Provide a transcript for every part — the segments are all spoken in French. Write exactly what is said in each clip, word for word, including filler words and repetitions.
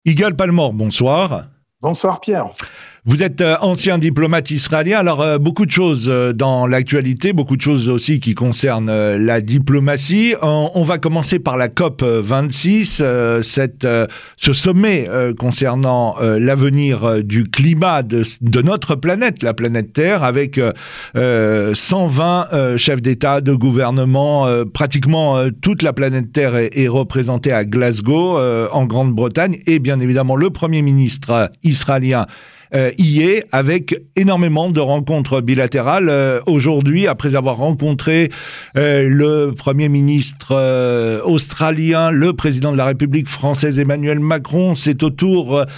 Yigal Palmor, bonsoir. Bonsoir Pierre. Vous êtes euh, ancien diplomate israélien, alors euh, beaucoup de choses euh, dans l'actualité, beaucoup de choses aussi qui concernent euh, la diplomatie. On, on va commencer par la COP vingt-six, euh, cette, euh, ce sommet euh, concernant euh, l'avenir euh, du climat de, de notre planète, la planète Terre, avec euh, cent vingt euh, chefs d'État, de gouvernement. Euh, pratiquement euh, toute la planète Terre est, est représentée à Glasgow, euh, en Grande-Bretagne, et bien évidemment le Premier ministre euh, israélien Euh, y est, avec énormément de rencontres bilatérales. Euh, aujourd'hui, après avoir rencontré euh, le Premier ministre euh, australien, le président de la République française Emmanuel Macron, c'est au tour euh,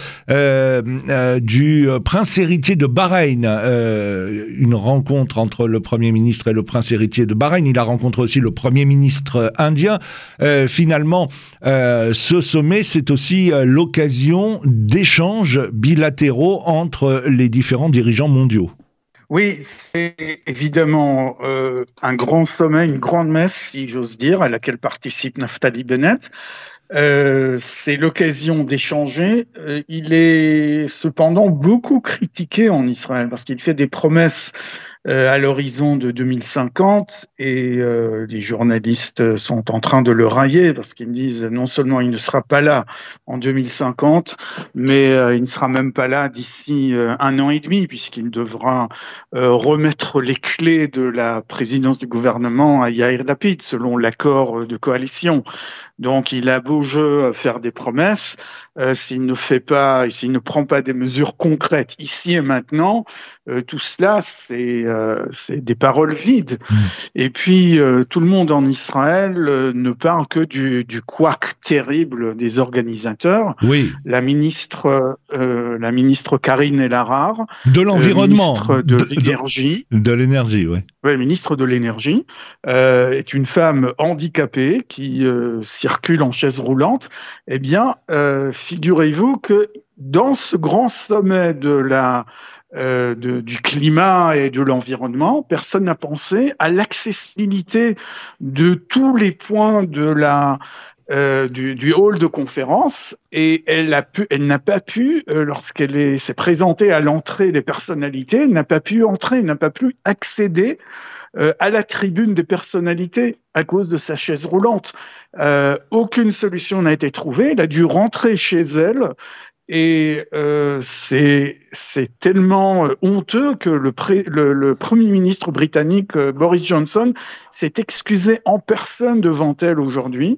euh, du prince héritier de Bahreïn, euh, une rencontre entre le Premier ministre et le prince héritier de Bahreïn. Il a rencontré aussi le Premier ministre indien. Euh, finalement, euh, ce sommet, c'est aussi euh, l'occasion d'échanges bilatéraux entre entre les différents dirigeants mondiaux. Oui, c'est évidemment euh, un grand sommet, une grande messe, si j'ose dire, à laquelle participe Naftali Bennett. Euh, c'est l'occasion d'échanger. Euh, il est cependant beaucoup critiqué en Israël parce qu'il fait des promesses euh, à l'horizon de deux mille cinquante et euh, les journalistes sont en train de le railler parce qu'ils me disent non seulement il ne sera pas là en deux mille cinquante, mais euh, il ne sera même pas là d'ici euh, un an et demi puisqu'il devra euh, remettre les clés de la présidence du gouvernement à Yair Lapid selon l'accord de coalition. Donc il a beau jeu faire des promesses, euh, s'il ne fait pas, s'il ne prend pas des mesures concrètes ici et maintenant, euh, tout cela c'est euh, c'est des paroles vides. Mmh. Et puis euh, tout le monde en Israël euh, ne parle que du du couac terrible des organisateurs. Oui. La ministre euh, la ministre Karine El-Ahrar, de l'environnement, euh, ministre de, de l'énergie, de, de l'énergie, oui. Oui, ministre de l'énergie, euh, est une femme handicapée qui euh, circule en chaise roulante. Eh bien, euh, figurez-vous que dans ce grand sommet de la, euh, de, du climat et de l'environnement, personne n'a pensé à l'accessibilité de tous les points de la Euh, du, du hall de conférence, et elle, a pu, elle n'a pas pu, euh, lorsqu'elle est, s'est présentée à l'entrée des personnalités, elle n'a pas pu entrer, n'a pas pu accéder euh, à la tribune des personnalités à cause de sa chaise roulante. Euh, aucune solution n'a été trouvée, elle a dû rentrer chez elle. Et euh, c'est, c'est tellement honteux que le, pré, le, le Premier ministre britannique euh, Boris Johnson s'est excusé en personne devant elle aujourd'hui.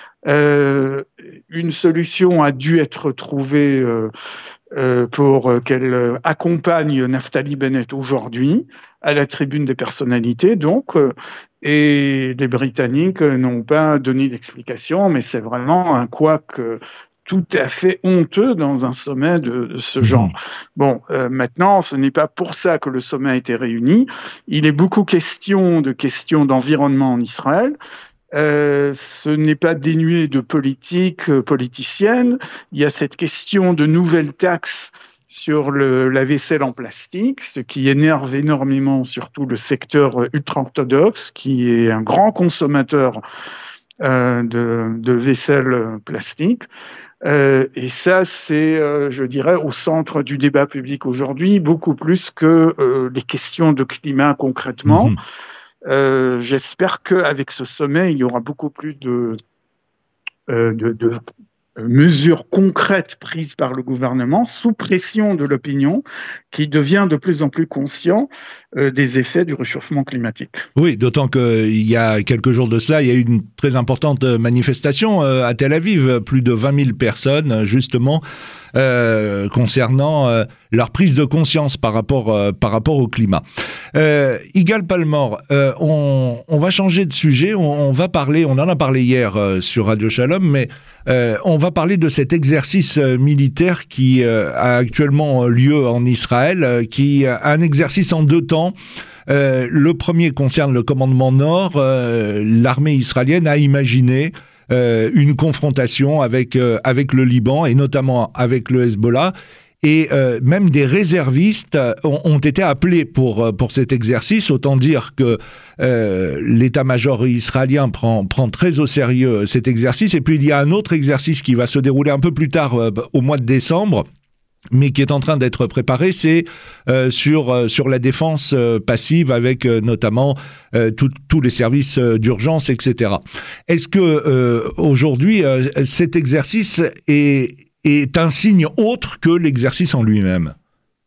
Euh, une solution a dû être trouvée euh, euh, pour qu'elle accompagne Naftali Bennett aujourd'hui à la tribune des personnalités, donc, euh, et les Britanniques n'ont pas donné d'explication, mais c'est vraiment un couac euh, tout à fait honteux dans un sommet de, de ce genre. Bon, euh, maintenant, ce n'est pas pour ça que le sommet a été réuni. Il est beaucoup question de questions d'environnement en Israël. Euh, ce n'est pas dénué de politique euh, politicienne. Il y a cette question de nouvelles taxes sur le, la vaisselle en plastique, ce qui énerve énormément surtout le secteur ultra-orthodoxe, qui est un grand consommateur euh, de, de vaisselle plastique. Euh, et ça, c'est, euh, je dirais, au centre du débat public aujourd'hui, beaucoup plus que euh, les questions de climat concrètement. Mmh. Euh, j'espère qu'avec ce sommet, il y aura beaucoup plus de, euh, de, de mesures concrètes prises par le gouvernement sous pression de l'opinion qui devient de plus en plus conscient euh, des effets du réchauffement climatique. Oui, d'autant qu'il y a quelques jours de cela, il y a eu une très importante manifestation euh, à Tel Aviv, plus de vingt mille personnes justement euh, concernant euh, leur prise de conscience par rapport, euh, par rapport au climat. Euh, Yigal Palmor, euh, on, on va changer de sujet, on, on va parler, on en a parlé hier euh, sur Radio Shalom, mais euh, on va parler de cet exercice euh, militaire qui euh, a actuellement lieu en Israël, euh, qui a un exercice en deux temps. Euh, le premier concerne le commandement Nord. Euh, l'armée israélienne a imaginé euh, une confrontation avec, euh, avec le Liban et notamment avec le Hezbollah. et euh, même des réservistes ont, ont été appelés pour, pour cet exercice. Autant dire que euh, l'état-major israélien prend, prend très au sérieux cet exercice. Et puis il y a un autre exercice qui va se dérouler un peu plus tard, euh, au mois de décembre, mais qui est en train d'être préparé, c'est euh, sur euh, sur la défense euh, passive, avec euh, notamment euh, tous les services euh, d'urgence, et cetera. Est-ce que euh, aujourd'hui euh, cet exercice est est un signe autre que l'exercice en lui-même?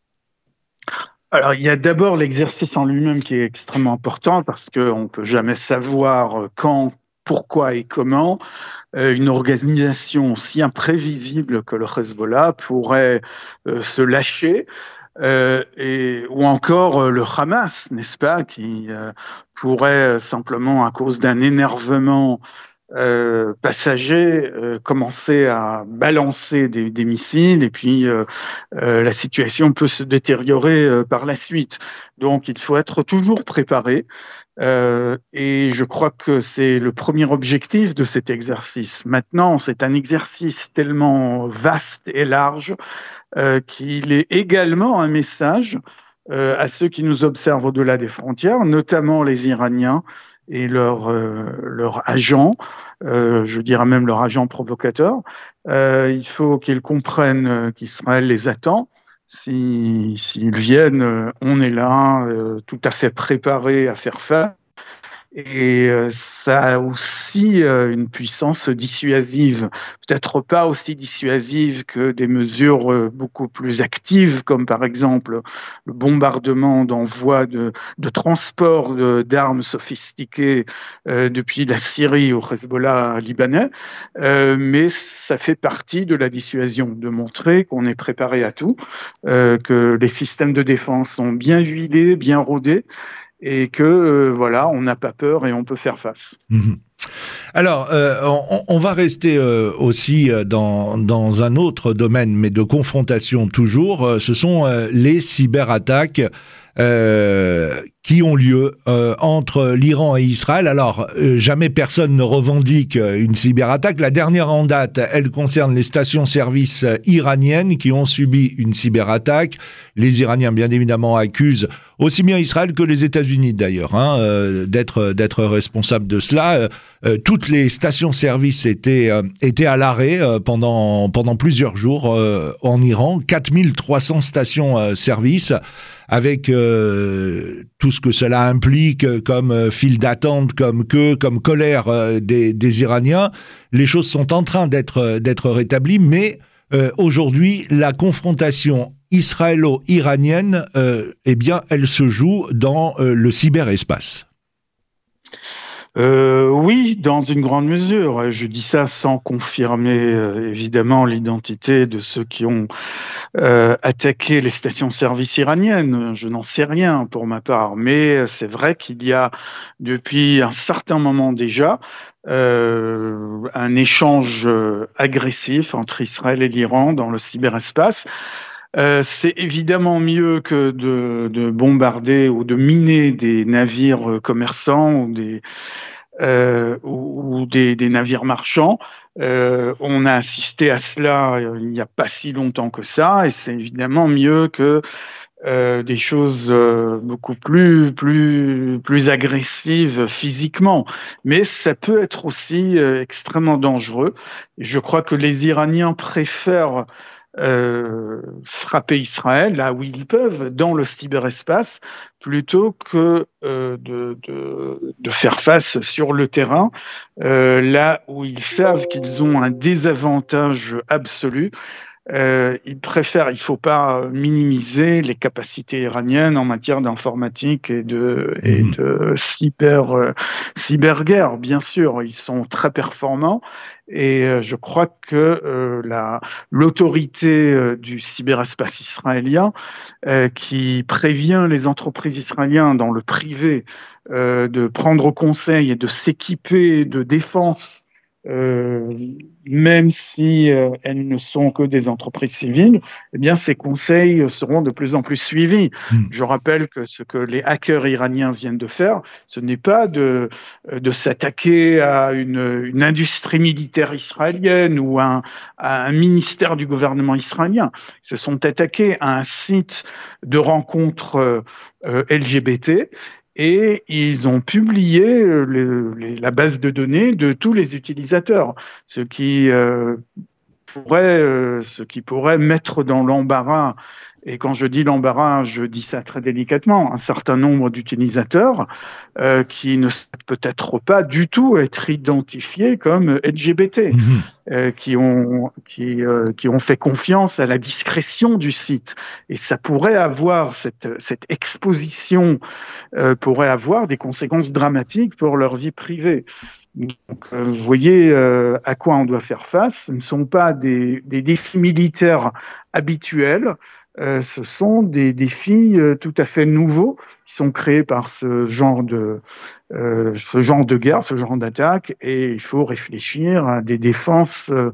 Alors, il y a d'abord l'exercice en lui-même qui est extrêmement important, parce qu'on ne peut jamais savoir quand, pourquoi et comment euh, une organisation aussi imprévisible que le Hezbollah pourrait euh, se lâcher, euh, et, ou encore euh, le Hamas, n'est-ce pas, qui euh, pourrait simplement, à cause d'un énervement Euh, passagers euh, commencer à balancer des, des missiles, et puis euh, euh, la situation peut se détériorer euh, par la suite. Donc il faut être toujours préparé, euh, et je crois que c'est le premier objectif de cet exercice. Maintenant, c'est un exercice tellement vaste et large euh, qu'il est également un message euh, à ceux qui nous observent au-delà des frontières, notamment les Iraniens et leurs euh, leurs agents, euh, je dirais même leurs agents provocateurs. Euh, il faut qu'ils comprennent qu'Israël les attend. Si, s'ils viennent, euh, on est là, euh, tout à fait préparés à faire face. Et euh, ça a aussi euh, une puissance dissuasive, peut-être pas aussi dissuasive que des mesures euh, beaucoup plus actives, comme par exemple le bombardement d'envoi de, de transport de, d'armes sophistiquées euh, depuis la Syrie au Hezbollah libanais, euh, mais ça fait partie de la dissuasion, de montrer qu'on est préparé à tout, euh, que les systèmes de défense sont bien huilés, bien rodés, et que euh, voilà, on n'a pas peur et on peut faire face. Mmh. Alors, euh, on, on va rester euh, aussi dans, dans un autre domaine, mais de confrontation toujours. Ce sont euh, les cyberattaques euh, qui ont lieu euh, entre l'Iran et Israël. Alors, euh, jamais personne ne revendique une cyberattaque. La dernière en date, elle concerne les stations-service iraniennes qui ont subi une cyberattaque. Les Iraniens, bien évidemment, accusent aussi bien Israël que les États-Unis, d'ailleurs, hein, euh, d'être d'être responsables de cela. Euh, toutes les stations-service étaient euh, étaient à l'arrêt euh, pendant pendant plusieurs jours euh, en Iran. quatre mille trois cents stations-service. Euh, avec euh, tout ce que cela implique comme euh, file d'attente, comme queue, comme colère euh, des, des Iraniens. Les choses sont en train d'être, d'être rétablies, mais euh, aujourd'hui, la confrontation israélo-iranienne, euh, eh bien, elle se joue dans euh, le cyberespace. Euh, oui, dans une grande mesure. Je dis ça sans confirmer euh, évidemment l'identité de ceux qui ont euh, attaqué les stations-service iraniennes. Je n'en sais rien pour ma part, mais c'est vrai qu'il y a depuis un certain moment déjà euh, un échange agressif entre Israël et l'Iran dans le cyberespace. Euh, c'est évidemment mieux que de, de bombarder ou de miner des navires commerçants ou des, euh, ou, ou des, des navires marchands. Euh, on a assisté à cela il n'y a pas si longtemps que ça, et c'est évidemment mieux que euh, des choses euh, beaucoup plus, plus, plus agressives physiquement. Mais ça peut être aussi euh, extrêmement dangereux. Et je crois que les Iraniens préfèrent Euh, frapper Israël là où ils peuvent dans le cyberespace plutôt que euh, de, de, de faire face sur le terrain euh, là où ils savent qu'ils ont un désavantage absolu. Euh, ils préfèrent, il faut pas minimiser les capacités iraniennes en matière d'informatique et de, mmh. et de cyber, euh, cyberguerre, bien sûr. Ils sont très performants, et euh, je crois que euh, la, l'autorité euh, du cyberespace israélien, euh, qui prévient les entreprises israéliennes dans le privé euh, de prendre conseil et de s'équiper de défense euh, même si euh, elles ne sont que des entreprises civiles, eh bien, ces conseils seront de plus en plus suivis. Mmh. Je rappelle que ce que les hackers iraniens viennent de faire, ce n'est pas de, de s'attaquer à une, une industrie militaire israélienne ou à un, à un ministère du gouvernement israélien. Ils se sont attaqués à un site de rencontres euh, L G B T. Et ils ont publié le, les, la base de données de tous les utilisateurs, ce qui, euh, pourrait, euh, ce qui pourrait mettre dans l'embarras, et quand je dis l'embarras, je dis ça très délicatement, un certain nombre d'utilisateurs euh, qui ne savent peut-être pas du tout être identifiés comme L G B T, mmh. euh, qui, ont, qui, euh, qui ont fait confiance à la discrétion du site. Et ça pourrait avoir, cette, cette exposition euh, pourrait avoir des conséquences dramatiques pour leur vie privée. Donc, euh, vous voyez euh, à quoi on doit faire face. Ce ne sont pas des, des défis militaires habituels. Euh, ce sont des défis euh, tout à fait nouveaux qui sont créés par ce genre de, euh, ce genre de guerre, ce genre d'attaque, et il faut réfléchir à des défenses euh,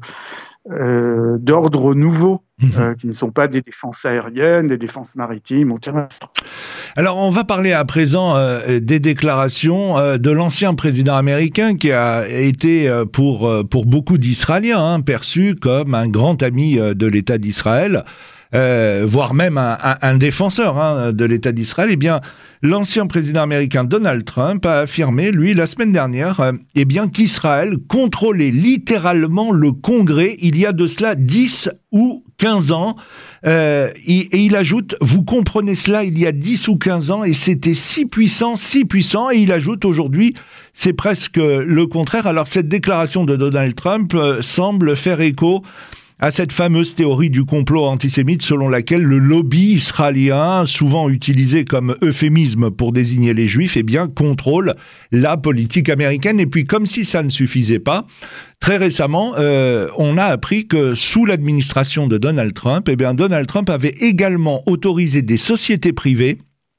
euh, d'ordre nouveau, euh, qui ne sont pas des défenses aériennes, des défenses maritimes ou terrestres. Alors, on va parler à présent euh, des déclarations euh, de l'ancien président américain qui a été, euh, pour, euh, pour beaucoup d'Israéliens, hein, perçu comme un grand ami euh, de l'État d'Israël. Euh, voire même un, un, un défenseur hein, de l'État d'Israël, eh bien, l'ancien président américain Donald Trump a affirmé, lui, la semaine dernière, euh, eh bien, qu'Israël contrôlait littéralement le Congrès il y a de cela dix ou quinze ans. Euh, et, et il ajoute, vous comprenez cela, il y a dix ou quinze ans, et c'était si puissant, si puissant, et il ajoute aujourd'hui, c'est presque le contraire. Alors, cette déclaration de Donald Trump euh, semble faire écho à cette fameuse théorie du complot antisémite selon laquelle le lobby israélien, souvent utilisé comme euphémisme pour désigner les juifs, eh bien, contrôle la politique américaine. Et puis, comme si ça ne suffisait pas, très récemment, euh, on a appris que sous l'administration de Donald Trump, eh bien, Donald Trump avait également autorisé des sociétés privées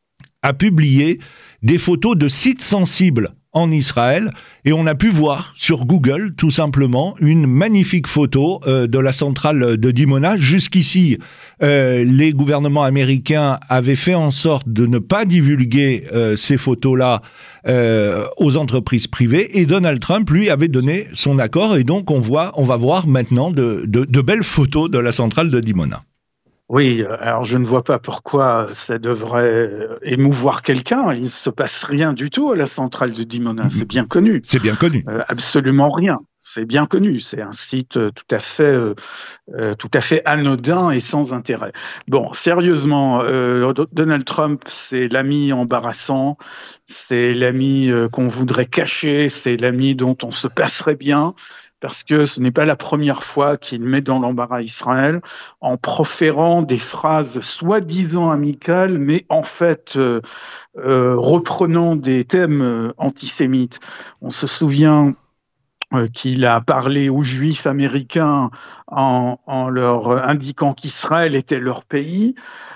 à publier des photos de sites sensibles en Israël, et on a pu voir sur Google, tout simplement, une magnifique photo euh, de la centrale de Dimona. Jusqu'ici, euh, les gouvernements américains avaient fait en sorte de ne pas divulguer euh, ces photos-là euh, aux entreprises privées, et Donald Trump, lui, avait donné son accord, et donc on voit, on va voir maintenant de, de, de belles photos de la centrale de Dimona. Oui, alors je ne vois pas pourquoi ça devrait émouvoir quelqu'un. Il ne se passe rien du tout à la centrale de Dimona, c'est bien connu. C'est bien connu. Euh, absolument rien. C'est bien connu. C'est un site tout à fait, euh, tout à fait anodin et sans intérêt. Bon, sérieusement, euh, Donald Trump, c'est l'ami embarrassant, c'est l'ami euh, qu'on voudrait cacher, c'est l'ami dont on se passerait bien. Parce que ce n'est pas la première fois qu'il met dans l'embarras Israël en proférant des phrases soi-disant amicales, mais en fait euh, euh, reprenant des thèmes euh, antisémites. On se souvient euh, qu'il a parlé aux Juifs américains en, en leur indiquant qu'Israël était leur pays.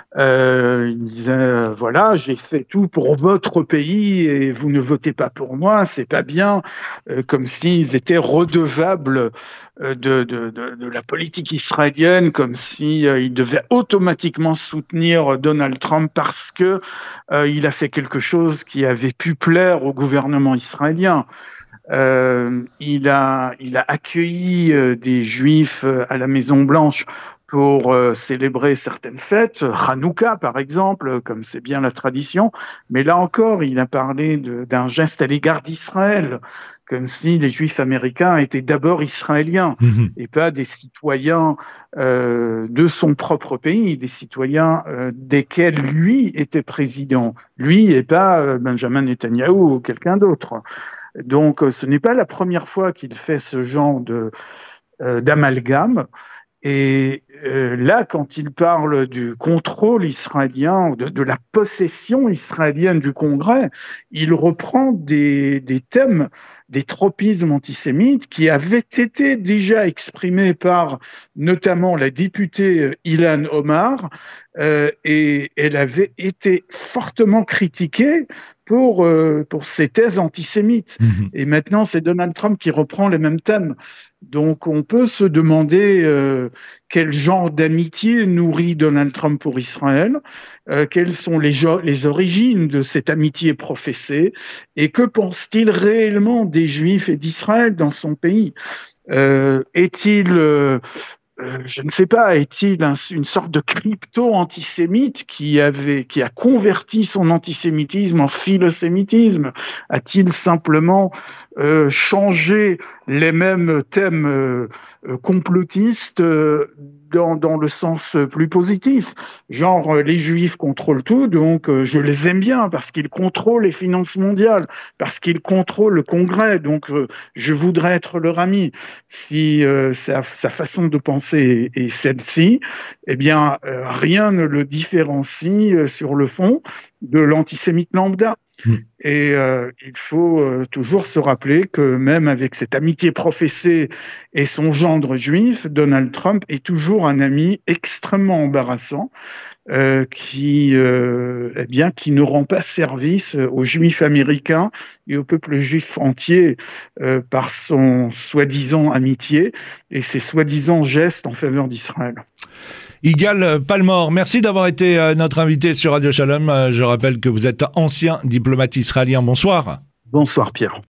Euh, il disait euh, voilà, j'ai fait tout pour votre pays et vous ne votez pas pour moi, c'est pas bien, euh, comme s'ils étaient redevables euh, de, de, de, de la politique israélienne, comme si euh, ils devaient automatiquement soutenir Donald Trump parce que euh, il a fait quelque chose qui avait pu plaire au gouvernement israélien. Euh, il a, il a accueilli euh, des Juifs euh, à la Maison Blanche pour euh, célébrer certaines fêtes, Hanouka par exemple, comme c'est bien la tradition. Mais là encore, il a parlé de, d'un geste à l'égard d'Israël, comme si les Juifs américains étaient d'abord israéliens mmh. et pas des citoyens euh, de son propre pays, des citoyens euh, desquels lui était président, lui et pas euh, Benjamin Netanyahou ou quelqu'un d'autre. Donc, ce n'est pas la première fois qu'il fait ce genre de, euh, d'amalgame. Et euh, là, quand il parle du contrôle israélien, de, de la possession israélienne du Congrès, il reprend des, des thèmes, des tropismes antisémites qui avaient été déjà exprimés par notamment la députée Ilhan Omar, euh, et elle avait été fortement critiquée pour, euh, pour ses thèses antisémites. Mmh. Et maintenant, c'est Donald Trump qui reprend les mêmes thèmes. Donc, on peut se demander euh, quel genre d'amitié nourrit Donald Trump pour Israël, euh, quelles sont les, les origines de cette amitié professée, et que pense-t-il réellement des Juifs et d'Israël dans son pays ? Euh, est-il... Euh, Euh, je ne sais pas, est-il un, une sorte de crypto-antisémite qui avait, qui a converti son antisémitisme en philosémitisme? A-t-il simplement euh, changé les mêmes thèmes euh, euh, complotistes euh, dans, dans le sens plus positif? Genre, euh, les Juifs contrôlent tout, donc euh, je les aime bien parce qu'ils contrôlent les finances mondiales, parce qu'ils contrôlent le Congrès, donc euh, je voudrais être leur ami. Si euh, sa, sa façon de penser est, est celle-ci, eh bien, euh, rien ne le différencie euh, sur le fond de l'antisémite lambda. Mmh. Et euh, il faut euh, toujours se rappeler que même avec cette amitié professée et son gendre juif, Donald Trump est toujours un ami extrêmement embarrassant euh, qui, euh, eh bien, qui ne rend pas service aux Juifs américains et au peuple juif entier euh, par son soi-disant amitié et ses soi-disant gestes en faveur d'Israël. Yigal Palmor, merci d'avoir été notre invité sur Radio Shalom. Je rappelle que vous êtes ancien diplomate israélien. Bonsoir. Bonsoir Pierre.